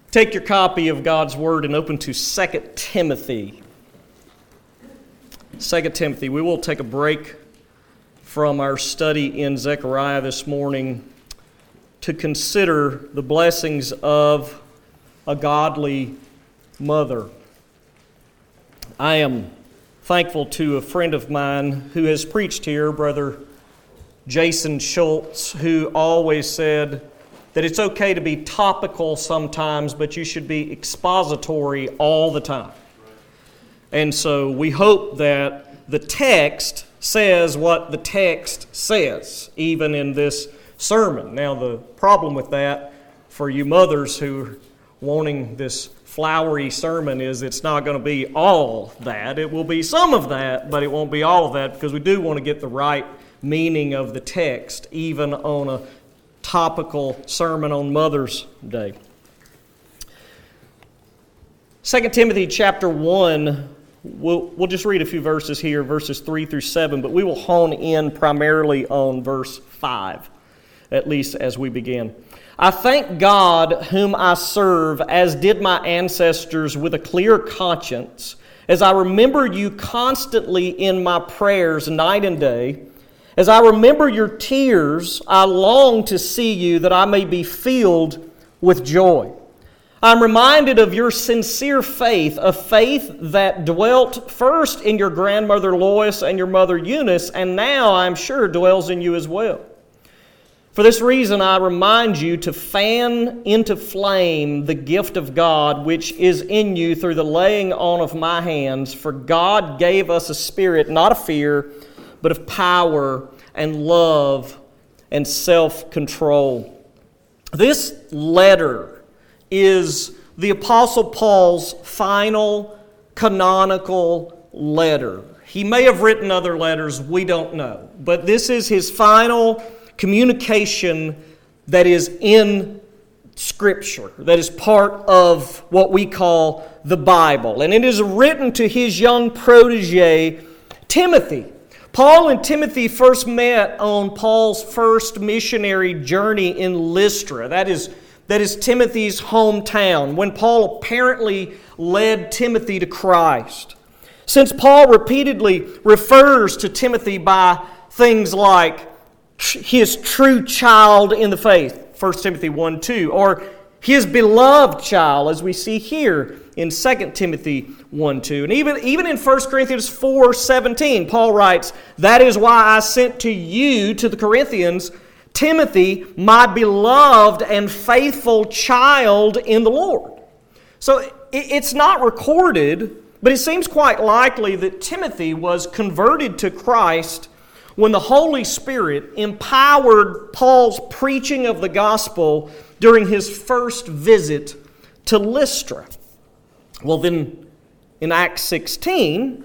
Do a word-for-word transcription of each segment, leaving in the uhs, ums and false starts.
Take your copy of God's Word and open to Second Timothy. Second Timothy. We will take a break from our study in Zechariah this morning to consider the blessings of a godly mother. I am thankful to a friend of mine who has preached here, Brother Jason Schultz, who always said that it's okay to be topical sometimes, but you should be expository all the time. And so we hope that the text says what the text says, even in this sermon. Now, the problem with that, for you mothers who are wanting this flowery sermon, is it's not going to be all that. It will be some of that, but it won't be all of that, because we do want to get the right meaning of the text, even on a topical sermon on Mother's Day. Second Timothy chapter one, we'll, we'll just read a few verses here, verses three through seven, but we will hone in primarily on verse five, at least as we begin. I thank God whom I serve, as did my ancestors, with a clear conscience, as I remember you constantly in my prayers night and day. As I remember your tears, I long to see you, that I may be filled with joy. I'm reminded of your sincere faith, a faith that dwelt first in your grandmother Lois and your mother Eunice, and now I'm sure dwells in you as well. For this reason, I remind you to fan into flame the gift of God which is in you through the laying on of my hands. For God gave us a spirit, not of fear, but of power and love and self-control. This letter is the Apostle Paul's final canonical letter. He may have written other letters, we don't know. But this is his final communication that is in Scripture, that is part of what we call the Bible. And it is written to his young protege, Timothy. Paul and Timothy first met on Paul's first missionary journey in Lystra. That is, that is Timothy's hometown, when Paul apparently led Timothy to Christ. Since Paul repeatedly refers to Timothy by things like his true child in the faith, First Timothy one two, or his beloved child, as we see here in Second Timothy one two. And even, even in First Corinthians four seventeen, Paul writes, "That is why I sent to you, to the Corinthians, Timothy, my beloved and faithful child in the Lord." So it's not recorded, but it seems quite likely that Timothy was converted to Christ when the Holy Spirit empowered Paul's preaching of the gospel during his first visit to Lystra. Well, then in Acts sixteen,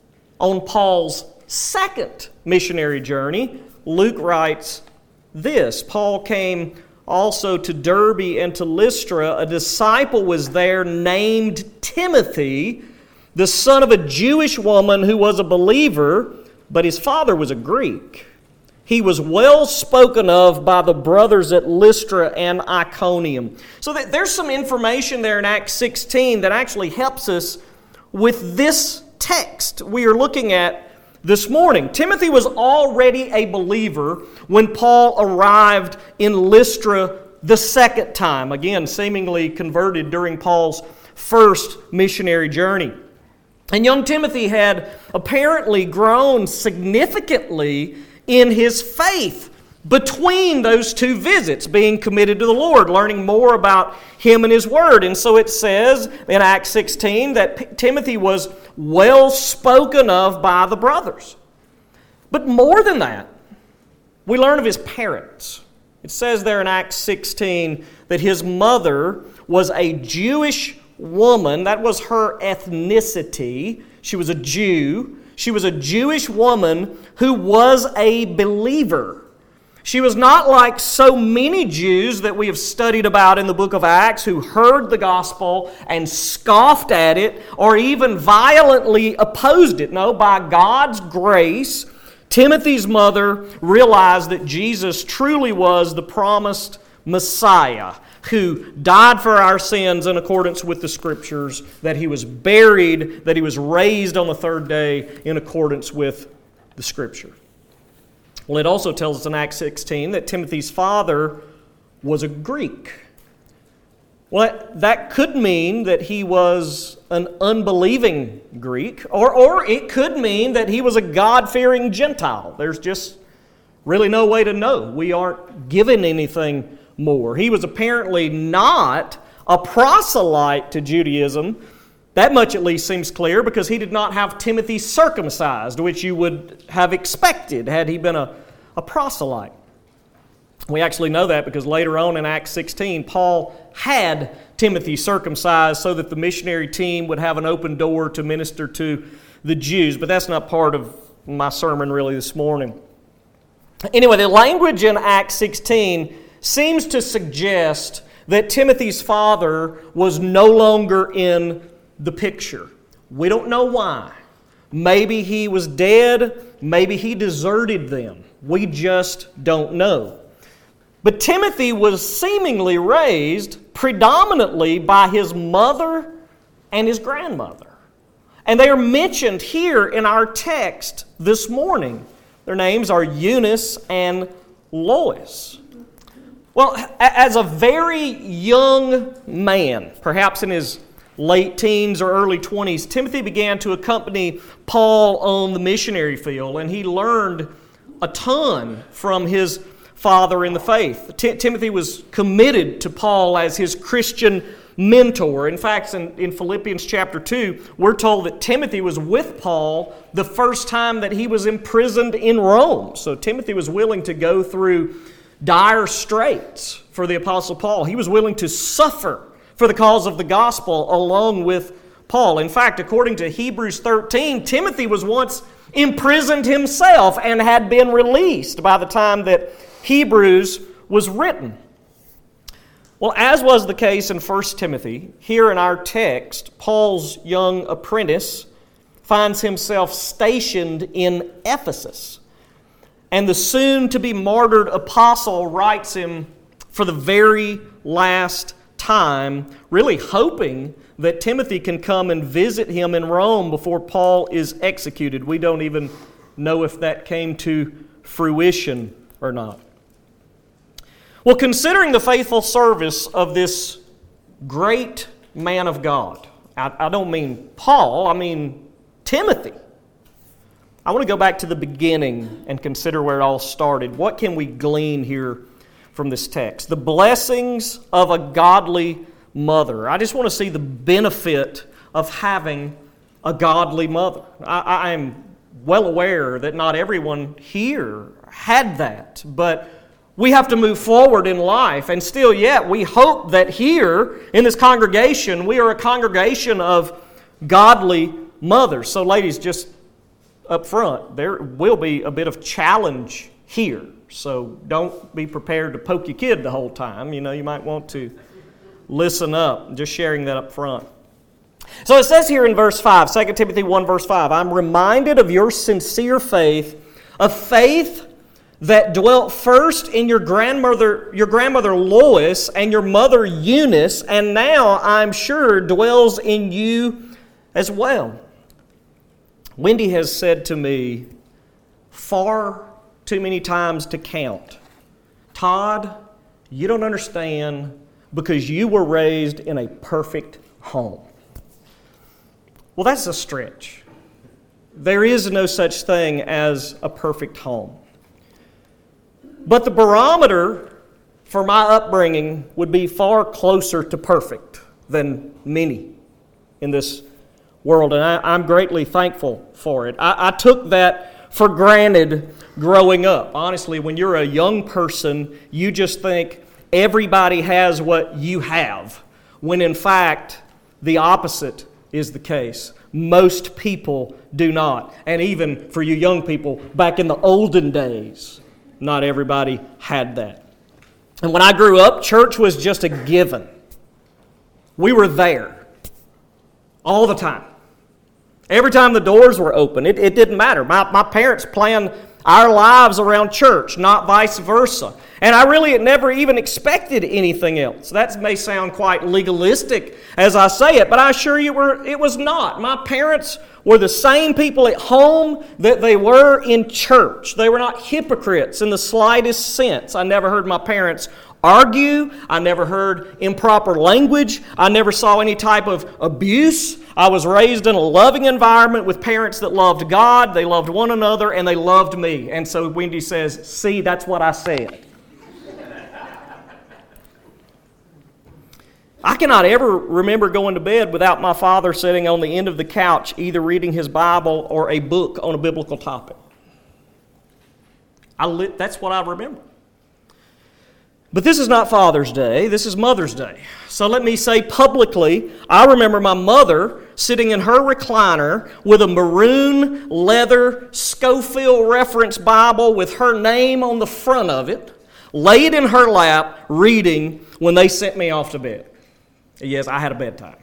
on Paul's second missionary journey, Luke writes this: "Paul came also to Derbe and to Lystra. A disciple was there named Timothy, the son of a Jewish woman who was a believer, but his father was a Greek. He was well spoken of by the brothers at Lystra and Iconium." So there's some information there in Acts sixteen that actually helps us with this text we are looking at this morning. Timothy was already a believer when Paul arrived in Lystra the second time, again, seemingly converted during Paul's first missionary journey. And young Timothy had apparently grown significantly in his faith between those two visits, being committed to the Lord, learning more about Him and His Word. And so it says in Acts sixteen that P- Timothy was well spoken of by the brothers. But more than that, we learn of his parents. It says there in Acts sixteen that his mother was a Jewish woman. That was her ethnicity. She was a Jew. She was a Jewish woman who was a believer. She was not like so many Jews that we have studied about in the book of Acts who heard the gospel and scoffed at it or even violently opposed it. No, by God's grace, Timothy's mother realized that Jesus truly was the promised Messiah. who died for our sins in accordance with the Scriptures, that he was buried, that he was raised on the third day in accordance with the Scripture. Well, it also tells us in Acts sixteen that Timothy's father was a Greek. Well, that could mean that he was an unbelieving Greek, or, or it could mean that he was a God-fearing Gentile. There's just really no way to know. We aren't given anything more. He was apparently not a proselyte to Judaism. That much at least seems clear, because he did not have Timothy circumcised, which you would have expected had he been a, a proselyte. We actually know that because later on in Acts sixteen, Paul had Timothy circumcised so that the missionary team would have an open door to minister to the Jews. But that's not part of my sermon really this morning. Anyway, the language in Acts sixteen seems to suggest that Timothy's father was no longer in the picture. We don't know why. Maybe he was dead. Maybe he deserted them. We just don't know. But Timothy was seemingly raised predominantly by his mother and his grandmother. And they are mentioned here in our text this morning. Their names are Eunice and Lois. Well, as a very young man, perhaps in his late teens or early twenties, Timothy began to accompany Paul on the missionary field, and he learned a ton from his father in the faith. T- Timothy was committed to Paul as his Christian mentor. In fact, in, in Philippians chapter two, we're told that Timothy was with Paul the first time that he was imprisoned in Rome. So Timothy was willing to go through dire straits for the Apostle Paul. He was willing to suffer for the cause of the gospel along with Paul. In fact, according to Hebrews thirteen, Timothy was once imprisoned himself and had been released by the time that Hebrews was written. Well, as was the case in First Timothy, here in our text, Paul's young apprentice finds himself stationed in Ephesus. And the soon-to-be martyred apostle writes him for the very last time, really hoping that Timothy can come and visit him in Rome before Paul is executed. We don't even know if that came to fruition or not. Well, considering the faithful service of this great man of God, I, I don't mean Paul, I mean Timothy. I want to go back to the beginning and consider where it all started. What can we glean here from this text? The blessings of a godly mother. I just want to see the benefit of having a godly mother. I, I am well aware that not everyone here had that, but we have to move forward in life, and still yet we hope that here in this congregation we are a congregation of godly mothers. So ladies, just up front, there will be a bit of challenge here. So don't be prepared to poke your kid the whole time. You know, you might want to listen up. Just sharing that up front. So it says here in verse five, Second Timothy one verse five, I'm reminded of your sincere faith, a faith that dwelt first in your grandmother, your grandmother Lois and your mother Eunice, and now I'm sure dwells in you as well. Wendy has said to me far too many times to count, Todd, you don't understand because you were raised in a perfect home. Well, that's a stretch. There is no such thing as a perfect home. But the barometer for my upbringing would be far closer to perfect than many in this world, and I, I'm greatly thankful for it. I, I took that for granted growing up. Honestly, when you're a young person, you just think everybody has what you have, when in fact, the opposite is the case. Most people do not. And even for you young people, back in the olden days, not everybody had that. And when I grew up, church was just a given. We were there all the time. Every time the doors were open, it, it didn't matter. My, my parents planned our lives around church, not vice versa. And I really had never even expected anything else. That may sound quite legalistic as I say it, but I assure you it was not. My parents were the same people at home that they were in church. They were not hypocrites in the slightest sense. I never heard my parents argue. I never heard improper language. I never saw any type of abuse. I was raised in a loving environment with parents that loved God, they loved one another, and they loved me. And so Wendy says, see, that's what I said. I cannot ever remember going to bed without my father sitting on the end of the couch, either reading his Bible or a book on a biblical topic. I li- that's what I remember. But this is not Father's Day, this is Mother's Day. So let me say publicly, I remember my mother sitting in her recliner with a maroon leather Scofield reference Bible with her name on the front of it, laid in her lap, reading when they sent me off to bed. Yes, I had a bedtime.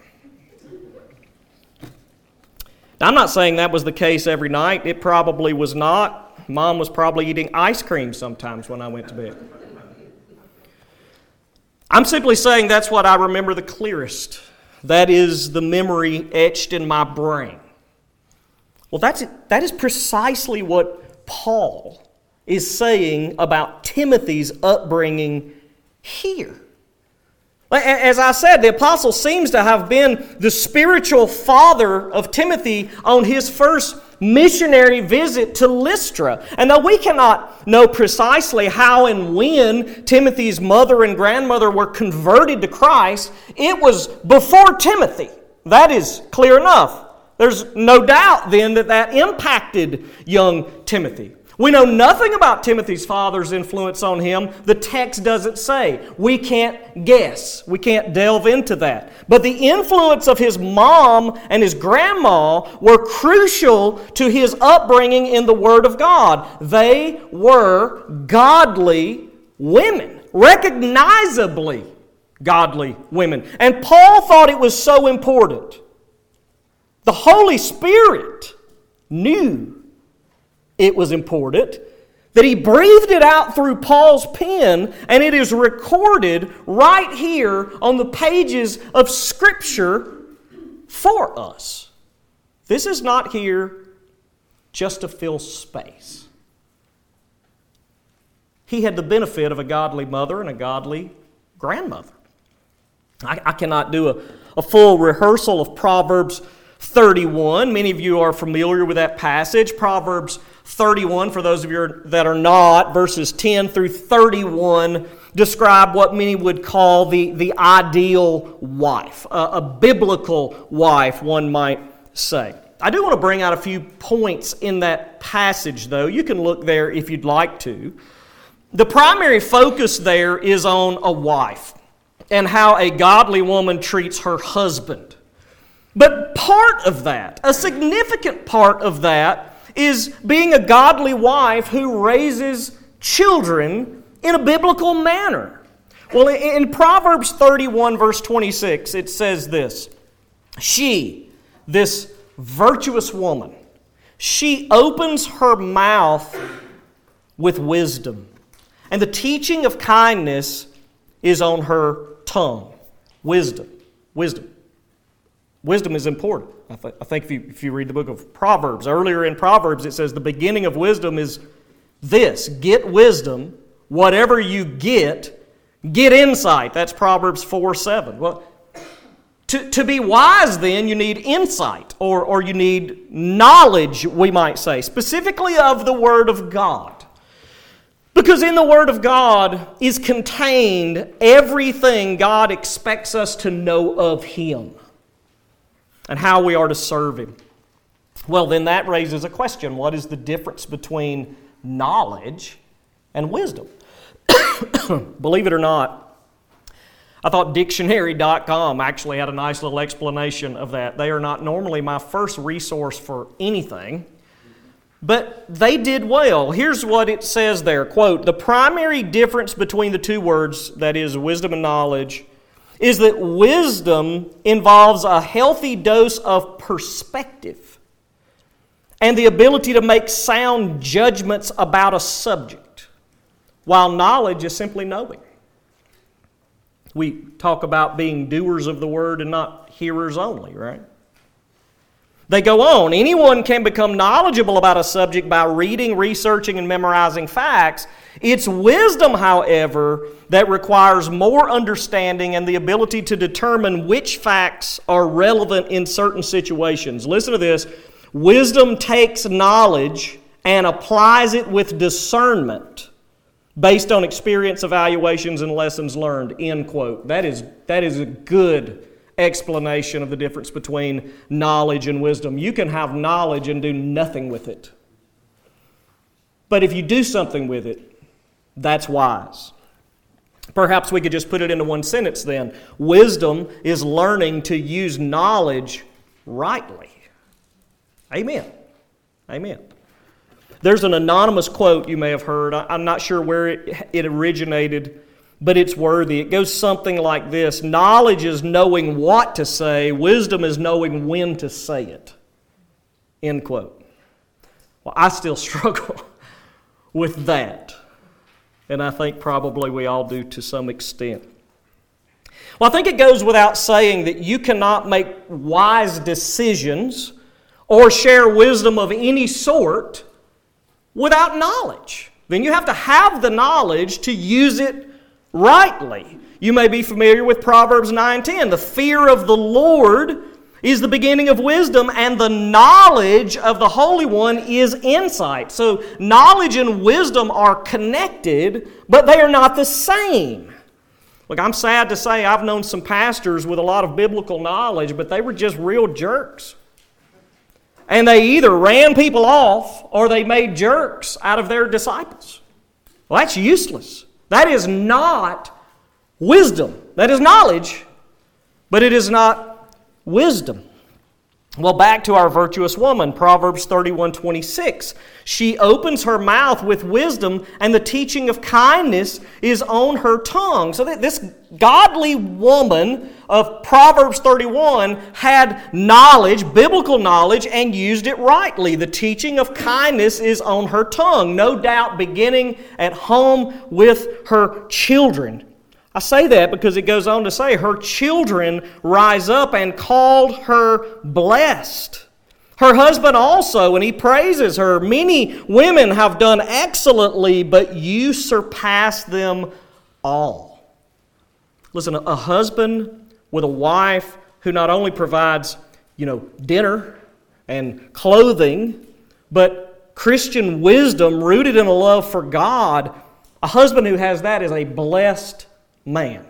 Now, I'm not saying that was the case every night. It probably was not. Mom was probably eating ice cream sometimes when I went to bed. I'm simply saying that's what I remember the clearest. That is the memory etched in my brain. Well, that's it. That is precisely what Paul is saying about Timothy's upbringing here. As I said, the apostle seems to have been the spiritual father of Timothy on his first missionary visit to Lystra. And though we cannot know precisely how and when Timothy's mother and grandmother were converted to Christ, it was before Timothy. That is clear enough. There's no doubt then that that impacted young Timothy. We know nothing about Timothy's father's influence on him. The text doesn't say. We can't guess. We can't delve into that. But the influence of his mom and his grandma were crucial to his upbringing in the Word of God. They were godly women, recognizably godly women. And Paul thought it was so important. The Holy Spirit knew it was important, that he breathed it out through Paul's pen, and it is recorded right here on the pages of Scripture for us. This is not here just to fill space. He had the benefit of a godly mother and a godly grandmother. I, I cannot do a, a full rehearsal of Proverbs thirty-one. Many of you are familiar with that passage. Proverbs thirty-one, for those of you that are not, verses ten through thirty-one describe what many would call the, the ideal wife, a, a biblical wife, one might say. I do want to bring out a few points in that passage, though. You can look there if you'd like to. The primary focus there is on a wife and how a godly woman treats her husband. But part of that, a significant part of that, is being a godly wife who raises children in a biblical manner. Well, in Proverbs thirty-one, verse twenty-six, it says this: She, this virtuous woman, she opens her mouth with wisdom, and the teaching of kindness is on her tongue. Wisdom, wisdom. Wisdom is important. I, th- I think if you, if you read the book of Proverbs, earlier in Proverbs it says the beginning of wisdom is this: get wisdom, whatever you get, get insight. That's Proverbs four seven. Well, to, to be wise then you need insight, or, or you need knowledge, we might say, specifically of the Word of God. Because in the Word of God is contained everything God expects us to know of Him and how we are to serve Him. Well, then that raises a question. What is the difference between knowledge and wisdom? Believe it or not, I thought dictionary dot com actually had a nice little explanation of that. They are not normally my first resource for anything, but they did well. Here's what it says there, quote, "The primary difference between the two words, that is wisdom and knowledge, is that wisdom involves a healthy dose of perspective and the ability to make sound judgments about a subject, while knowledge is simply knowing. We talk about being doers of the word and not hearers only, right? They go on, anyone can become knowledgeable about a subject by reading, researching, and memorizing facts. It's wisdom, however, that requires more understanding and the ability to determine which facts are relevant in certain situations. Listen to this. Wisdom takes knowledge and applies it with discernment based on experience, evaluations, and lessons learned, end quote. That is, that is a good explanation of the difference between knowledge and wisdom. You can have knowledge and do nothing with it. But if you do something with it, that's wise. Perhaps we could just put it into one sentence then. Wisdom is learning to use knowledge rightly. Amen. Amen. There's an anonymous quote you may have heard. I'm not sure where it, it originated, but it's worthy. It goes something like this. Knowledge is knowing what to say. Wisdom is knowing when to say it. End quote. Well, I still struggle with that. And I think probably we all do to some extent. Well, I think it goes without saying that you cannot make wise decisions or share wisdom of any sort without knowledge. Then you have to have the knowledge to use it rightly. You may be familiar with Proverbs nine ten. The fear of the Lord is the beginning of wisdom, and the knowledge of the Holy One is insight. So knowledge and wisdom are connected, but they are not the same. Look, I'm sad to say I've known some pastors with a lot of biblical knowledge, but they were just real jerks. And they either ran people off or they made jerks out of their disciples. Well, that's useless. That is not wisdom. That is knowledge, but it is not wisdom. Well, back to our virtuous woman, Proverbs thirty-one twenty-six. She opens her mouth with wisdom, and the teaching of kindness is on her tongue. So that this godly woman of Proverbs thirty-one had knowledge, biblical knowledge, and used it rightly. The teaching of kindness is on her tongue, no doubt beginning at home with her children. I say that because it goes on to say, her children rise up and called her blessed. Her husband also, and he praises her. Many women have done excellently, but you surpass them all. Listen, a husband with a wife who not only provides, you know, dinner and clothing, but Christian wisdom rooted in a love for God, a husband who has that is a blessed man.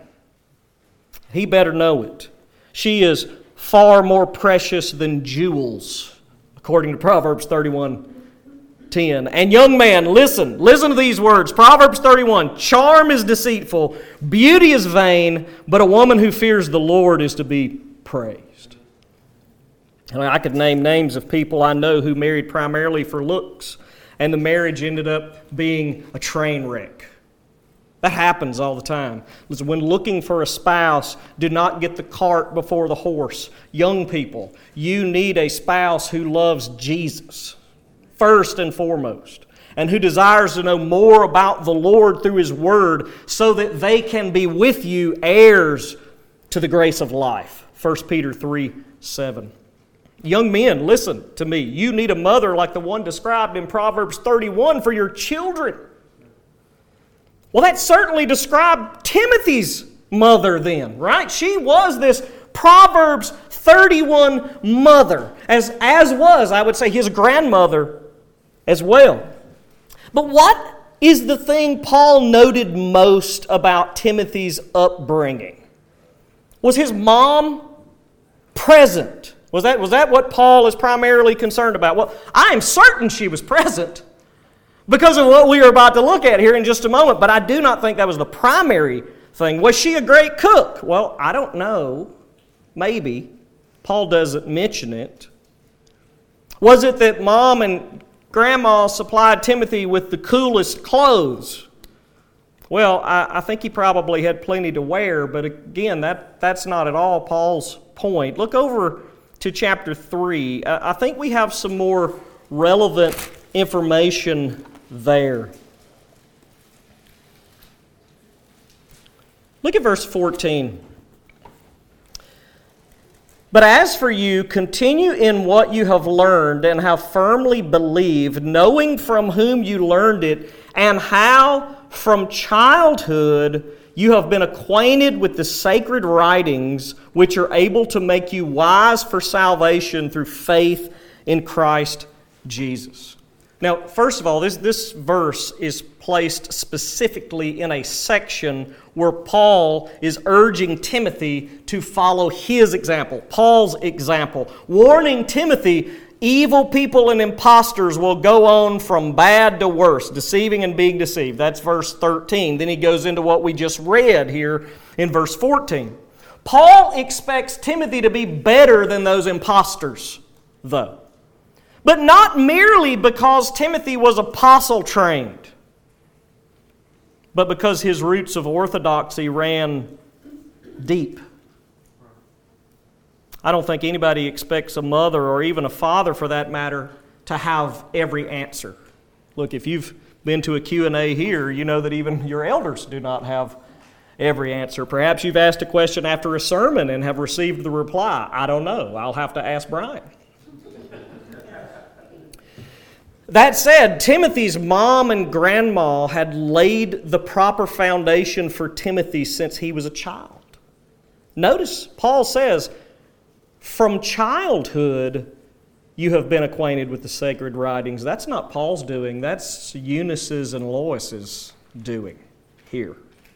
He better know it. She is far more precious than jewels, according to Proverbs thirty-one ten. And young man, listen, listen to these words. Proverbs thirty-one, charm is deceitful, beauty is vain, but a woman who fears the Lord is to be praised. And I could name names of people I know who married primarily for looks, and the marriage ended up being a train wreck. That happens all the time. Listen, when looking for a spouse, do not get the cart before the horse. Young people, you need a spouse who loves Jesus first and foremost, and who desires to know more about the Lord through His Word so that they can be with you heirs to the grace of life. First Peter three seven. Young men, listen to me. You need a mother like the one described in Proverbs thirty-one for your children. Well, that certainly described Timothy's mother then, right? She was this Proverbs thirty-one mother, as, as was, I would say, his grandmother as well. But what is the thing Paul noted most about Timothy's upbringing? Was his mom present? Was that, was that what Paul is primarily concerned about? Well, I am certain she was present, because of what we are about to look at here in just a moment. But I do not think that was the primary thing. Was she a great cook? Well, I don't know. Maybe. Paul doesn't mention it. Was it that mom and grandma supplied Timothy with the coolest clothes? Well, I, I think he probably had plenty to wear. But again, that, that's not at all Paul's point. Look over to chapter three. I think we have some more relevant information there. Look at verse fourteen. But as for you, continue in what you have learned and have firmly believed, knowing from whom you learned it, and how from childhood you have been acquainted with the sacred writings, which are able to make you wise for salvation through faith in Christ Jesus. Now, first of all, this, this verse is placed specifically in a section where Paul is urging Timothy to follow his example, Paul's example, warning Timothy, evil people and impostors will go on from bad to worse, deceiving and being deceived. That's verse thirteen. Then he goes into what we just read here in verse fourteen. Paul expects Timothy to be better than those impostors, though. But not merely because Timothy was apostle trained, but because his roots of orthodoxy ran deep. I don't think anybody expects a mother or even a father, for that matter, to have every answer. Look, if you've been to a Q and A here, you know that even your elders do not have every answer. Perhaps you've asked a question after a sermon and have received the reply. I don't know. I'll have to ask Brian. That said, Timothy's mom and grandma had laid the proper foundation for Timothy since he was a child. Notice, Paul says, from childhood you have been acquainted with the sacred writings. That's not Paul's doing. That's Eunice's and Lois's doing here.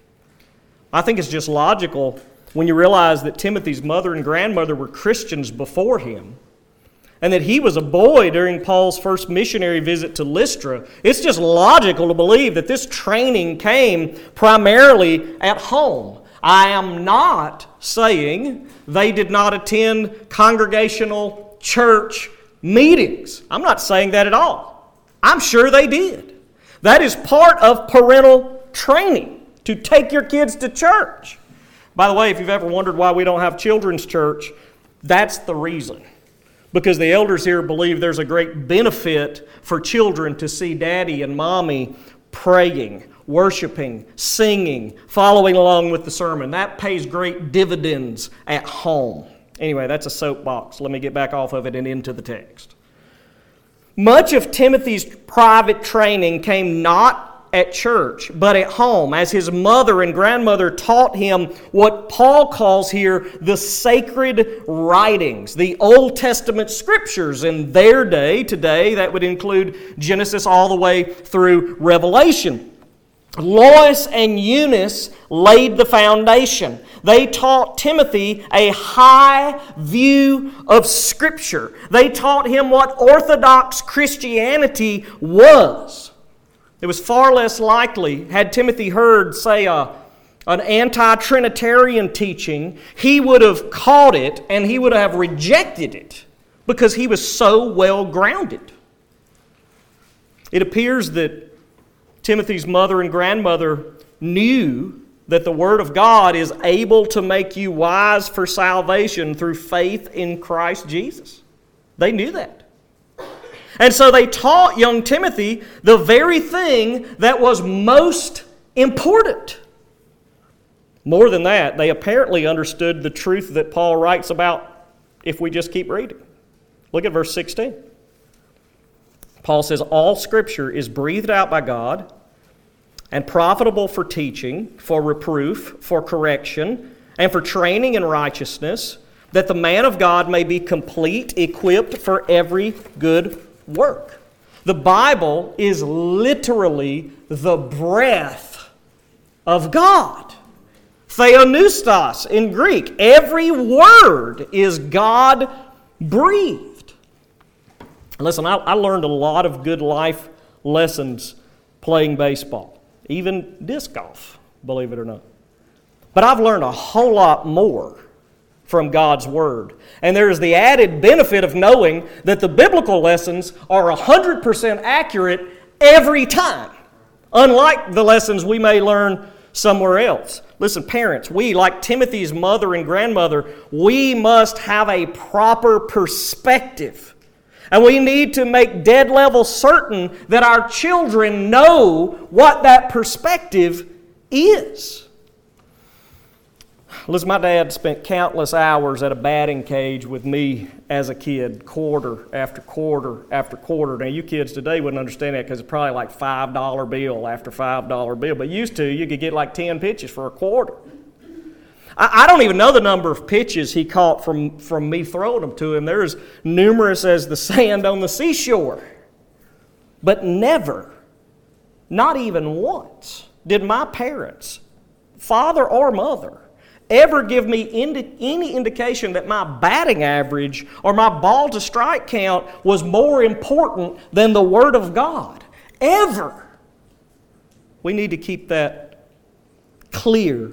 I think it's just logical when you realize that Timothy's mother and grandmother were Christians before him, and that he was a boy during Paul's first missionary visit to Lystra. It's just logical to believe that this training came primarily at home. I am not saying they did not attend congregational church meetings. I'm not saying that at all. I'm sure they did. That is part of parental training, to take your kids to church. By the way, if you've ever wondered why we don't have children's church, that's the reason. Because the elders here believe there's a great benefit for children to see daddy and mommy praying, worshiping, singing, following along with the sermon. That pays great dividends at home. Anyway, that's a soapbox. Let me get back off of it and into the text. Much of Timothy's private training came not at church, but at home, as his mother and grandmother taught him what Paul calls here the sacred writings, the Old Testament scriptures. In their day, today, that would include Genesis all the way through Revelation. Lois and Eunice laid the foundation. They taught Timothy a high view of Scripture. They taught him what Orthodox Christianity was. It was far less likely, had Timothy heard, say, a, an anti-Trinitarian teaching, he would have caught it and he would have rejected it because he was so well grounded. It appears that Timothy's mother and grandmother knew that the Word of God is able to make you wise for salvation through faith in Christ Jesus. They knew that. And so they taught young Timothy the very thing that was most important. More than that, they apparently understood the truth that Paul writes about if we just keep reading. Look at verse sixteen. Paul says, all Scripture is breathed out by God and profitable for teaching, for reproof, for correction, and for training in righteousness, that the man of God may be complete, equipped for every good work. The Bible is literally the breath of God. Theopneustos in Greek. Every word is God-breathed. Listen, I, I learned a lot of good life lessons playing baseball, even disc golf, believe it or not. But I've learned a whole lot more from God's Word. And there is the added benefit of knowing that the biblical lessons are one hundred percent accurate every time, unlike the lessons we may learn somewhere else. Listen, parents, we, like Timothy's mother and grandmother, we must have a proper perspective And we need to make dead level certain that our children know what that perspective is. Listen, my dad spent countless hours at a batting cage with me as a kid, quarter after quarter after quarter. Now, you kids today wouldn't understand that because it's probably like five dollar bill after five dollar bill. But used to, you could get like ten pitches for a quarter. I, I don't even know the number of pitches he caught from, from me throwing them to him. They're as numerous as the sand on the seashore. But never, not even once, did my parents, father or mother, ever give me indi- any indication that my batting average or my ball to strike count was more important than the Word of God. Ever. We need to keep that clear.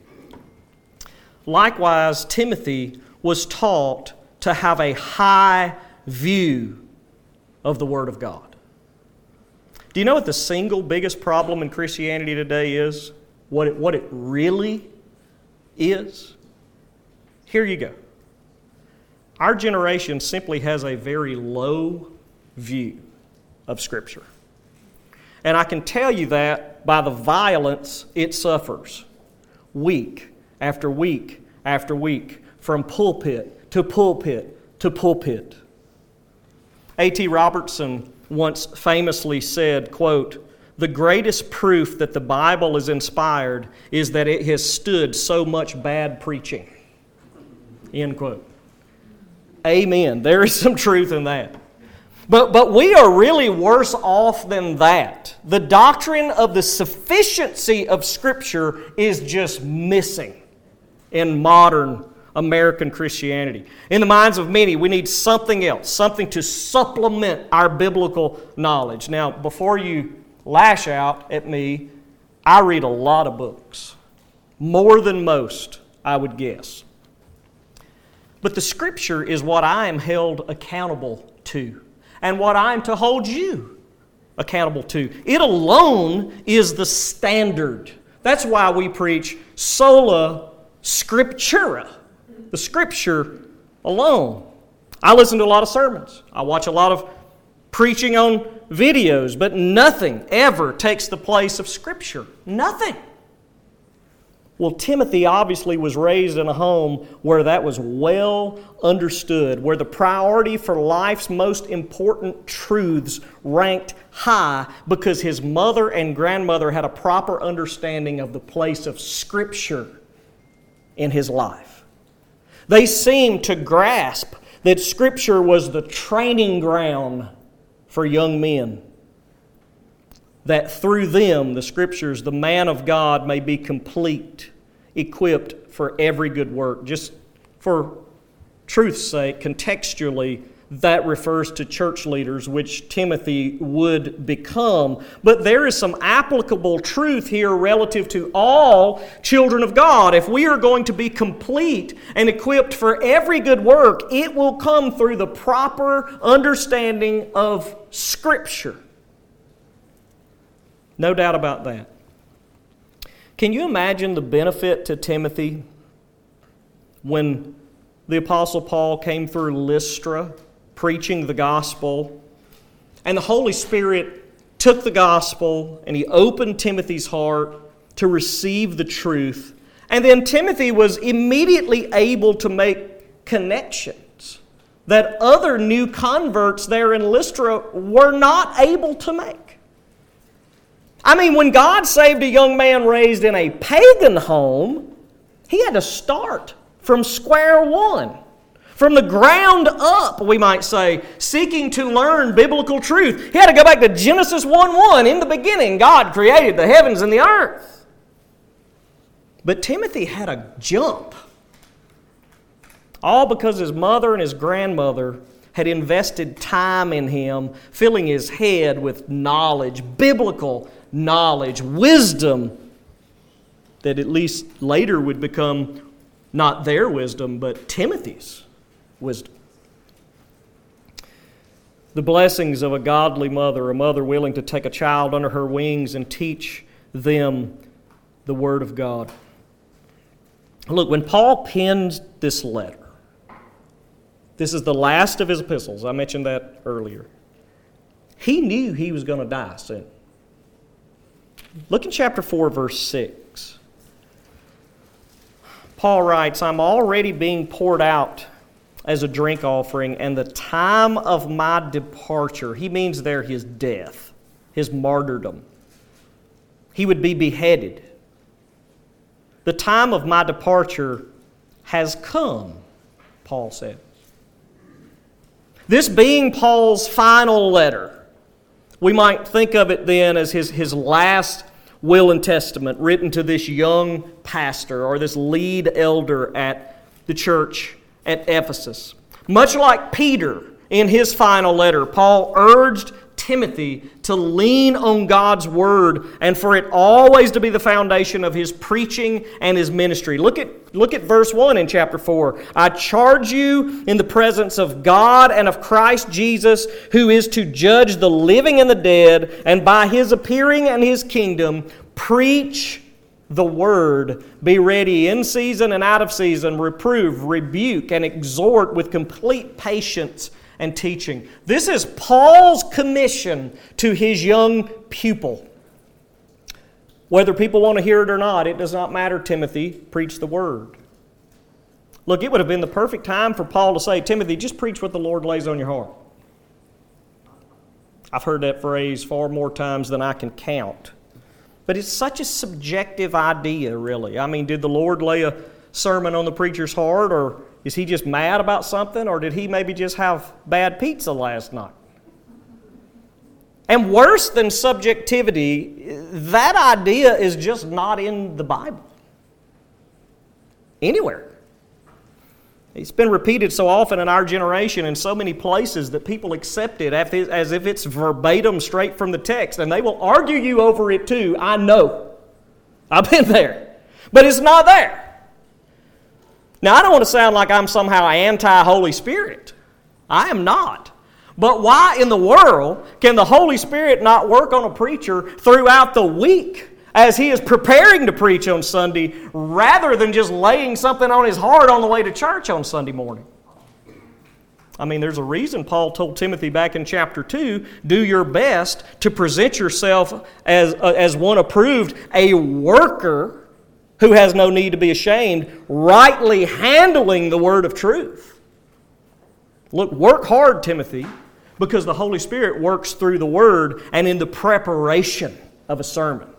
Likewise, Timothy was taught to have a high view of the Word of God. Do you know what the single biggest problem in Christianity today is? What it, what it really is? Here you go. Our generation simply has a very low view of Scripture. And I can tell you that by the violence it suffers. Week after week after week, from pulpit to pulpit to pulpit. A T Robertson once famously said, quote, "The greatest proof that the Bible is inspired is that it has stood so much bad preaching." End quote. Amen. There is some truth in that. But, but we are really worse off than that. The doctrine of the sufficiency of Scripture is just missing in modern American Christianity. In the minds of many, we need something else, something to supplement our biblical knowledge. Now, before you lash out at me, I read a lot of books. More than most, I would guess. But the Scripture is what I am held accountable to, and what I am to hold you accountable to. It alone is the standard. That's why we preach sola scriptura, the Scripture alone. I listen to a lot of sermons. I watch a lot of preaching on videos, but nothing ever takes the place of Scripture. Nothing. Well, Timothy obviously was raised in a home where that was well understood, where the priority for life's most important truths ranked high because his mother and grandmother had a proper understanding of the place of Scripture in his life. They seemed to grasp that Scripture was the training ground for young men, that through them, the Scriptures, the man of God may be complete, equipped for every good work. Just for truth's sake, contextually, that refers to church leaders, which Timothy would become. But there is some applicable truth here relative to all children of God. If we are going to be complete and equipped for every good work, it will come through the proper understanding of Scripture. No doubt about that. Can you imagine the benefit to Timothy when the Apostle Paul came through Lystra preaching the gospel, and the Holy Spirit took the gospel and He opened Timothy's heart to receive the truth, and then Timothy was immediately able to make connections that other new converts there in Lystra were not able to make. I mean, when God saved a young man raised in a pagan home, He had to start from square one, from the ground up, we might say, seeking to learn biblical truth. He had to go back to Genesis one one. In the beginning, God created the heavens and the earth. But Timothy had a jump, all because his mother and his grandmother had invested time in him, filling his head with knowledge, biblical knowledge, wisdom, that at least later would become not their wisdom, but Timothy's wisdom. The blessings of a godly mother, a mother willing to take a child under her wings and teach them the Word of God. Look, when Paul penned this letter, This is the last of his epistles. I mentioned that earlier. He knew he was going to die soon. Look in chapter four, verse six. Paul writes, I'm already being poured out as a drink offering, and the time of my departure, he means there his death, his martyrdom. He would be beheaded. The time of my departure has come, Paul said. This being Paul's final letter, we might think of it then as his, his last will and testament written to this young pastor or this lead elder at the church at Ephesus. Much like Peter in his final letter, Paul urged Timothy to lean on God's Word and for it always to be the foundation of his preaching and his ministry. Look at, look at verse one in chapter four. I charge you in the presence of God and of Christ Jesus, who is to judge the living and the dead, and by His appearing and His kingdom, preach the Word. Be ready in season and out of season, reprove, rebuke, and exhort with complete patience and teaching. This is Paul's commission to his young pupil. Whether people want to hear it or not, it does not matter, Timothy. Preach the Word. Look, it would have been the perfect time for Paul to say, Timothy, just preach what the Lord lays on your heart. I've heard that phrase far more times than I can count. But it's such a subjective idea, really. I mean, did the Lord lay a sermon on the preacher's heart, or is he just mad about something, or did he maybe just have bad pizza last night? And worse than subjectivity, that idea is just not in the Bible. Anywhere. It's been repeated so often in our generation in so many places that people accept it as if it's verbatim straight from the text, and they will argue you over it too. I know. I've been there. But it's not there. Now, I don't want to sound like I'm somehow anti-Holy Spirit. I am not. But why in the world can the Holy Spirit not work on a preacher throughout the week as he is preparing to preach on Sunday, rather than just laying something on his heart on the way to church on Sunday morning? I mean, there's a reason Paul told Timothy back in chapter two, do your best to present yourself as, uh, as one approved, a worker who has no need to be ashamed, rightly handling the word of truth. Look, work hard, Timothy, because the Holy Spirit works through the Word and in the preparation of a sermon.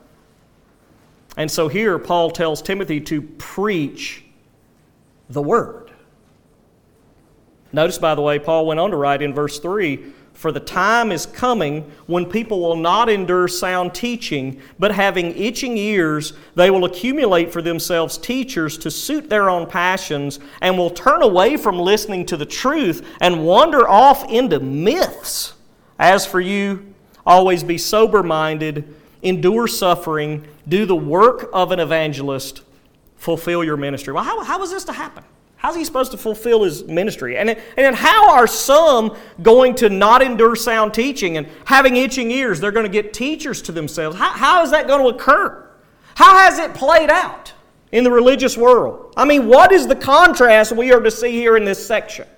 And so here Paul tells Timothy to preach the Word. Notice, by the way, Paul went on to write in verse three, for the time is coming when people will not endure sound teaching, but having itching ears, they will accumulate for themselves teachers to suit their own passions, and will turn away from listening to the truth and wander off into myths. As for you, always be sober-minded, endure suffering, do the work of an evangelist, fulfill your ministry. Well, how, how is this to happen? How's he supposed to fulfill his ministry? And, and then how are some going to not endure sound teaching and having itching ears, they're going to get teachers to themselves? How, how is that going to occur? How has it played out in the religious world? I mean, what is the contrast we are to see here in this section?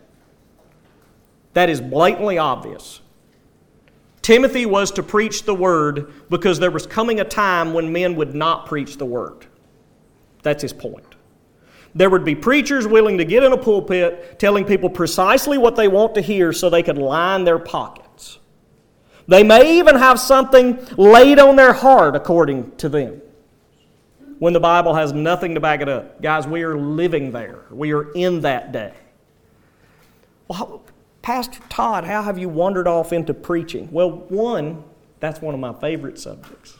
That is blatantly obvious. Timothy was to preach the Word because there was coming a time when men would not preach the Word. That's his point. There would be preachers willing to get in a pulpit telling people precisely what they want to hear so they could line their pockets. They may even have something laid on their heart according to them, when the Bible has nothing to back it up. Guys, we are living there. We are in that day. Well, Pastor Todd, how have you wandered off into preaching? Well, one, that's one of my favorite subjects.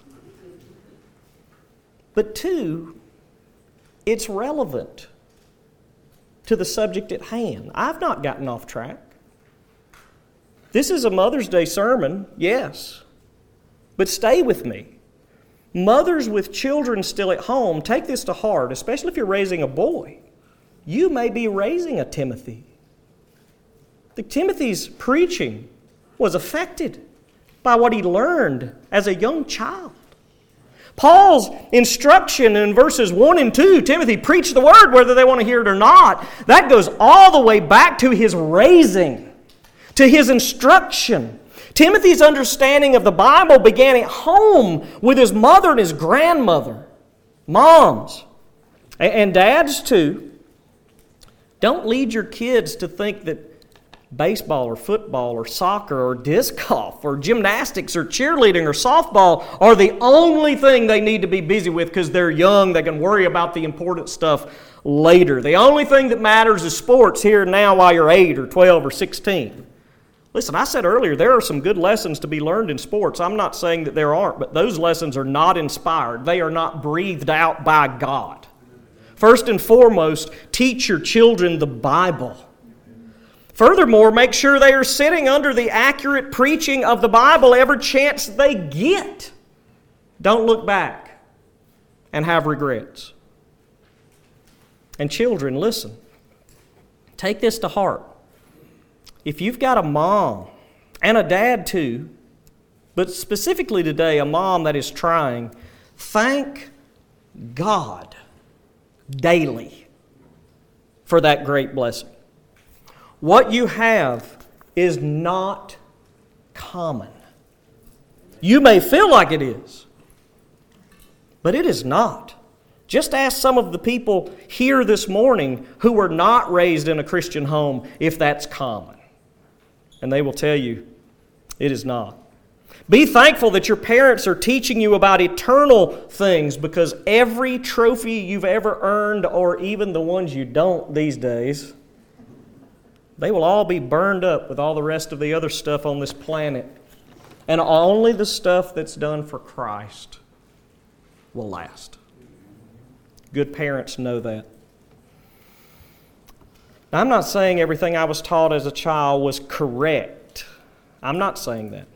But two, it's relevant to the subject at hand. I've not gotten off track. This is a Mother's Day sermon, yes. But stay with me. Mothers with children still at home, take this to heart, especially if you're raising a boy. You may be raising a Timothy. The Timothy's preaching was affected by what he learned as a young child. Paul's instruction in verses one and two, Timothy, preach the word whether they want to hear it or not, that goes all the way back to his raising, to his instruction. Timothy's understanding of the Bible began at home with his mother and his grandmother. Moms, and dads too, don't lead your kids to think that baseball or football or soccer or disc golf or gymnastics or cheerleading or softball are the only thing they need to be busy with because they're young. They can worry about the important stuff later. The only thing that matters is sports here and now while you're eight or twelve or sixteen. Listen, I said earlier, there are some good lessons to be learned in sports. I'm not saying that there aren't, but those lessons are not inspired. They are not breathed out by God. First and foremost, teach your children the Bible. Furthermore, make sure they are sitting under the accurate preaching of the Bible every chance they get. Don't look back and have regrets. And children, listen. Take this to heart. If you've got a mom, and a dad too, but specifically today a mom that is trying, thank God daily for that great blessing. What you have is not common. You may feel like it is, but it is not. Just ask some of the people here this morning who were not raised in a Christian home if that's common. And they will tell you it is not. Be thankful that your parents are teaching you about eternal things, because every trophy you've ever earned, or even the ones you don't these days, they will all be burned up with all the rest of the other stuff on this planet. And only the stuff that's done for Christ will last. Good parents know that. Now, I'm not saying everything I was taught as a child was correct. I'm not saying that.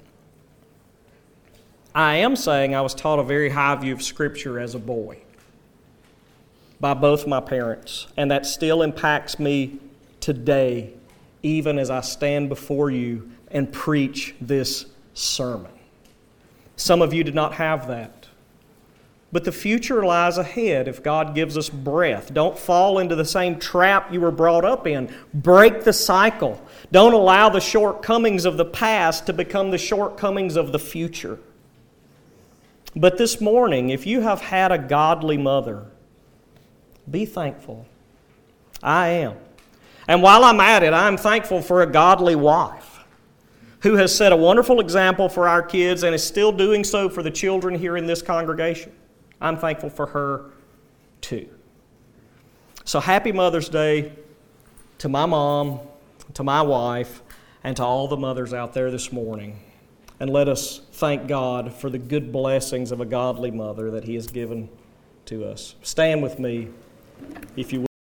I am saying I was taught a very high view of Scripture as a boy by both my parents, and that still impacts me today, even as I stand before you and preach this sermon. Some of you did not have that. But the future lies ahead if God gives us breath. Don't fall into the same trap you were brought up in. Break the cycle. Don't allow the shortcomings of the past to become the shortcomings of the future. But this morning, if you have had a godly mother, be thankful. I am. And while I'm at it, I'm thankful for a godly wife who has set a wonderful example for our kids and is still doing so for the children here in this congregation. I'm thankful for her too. So happy Mother's Day to my mom, to my wife, and to all the mothers out there this morning. And let us thank God for the good blessings of a godly mother that He has given to us. Stand with me, if you will.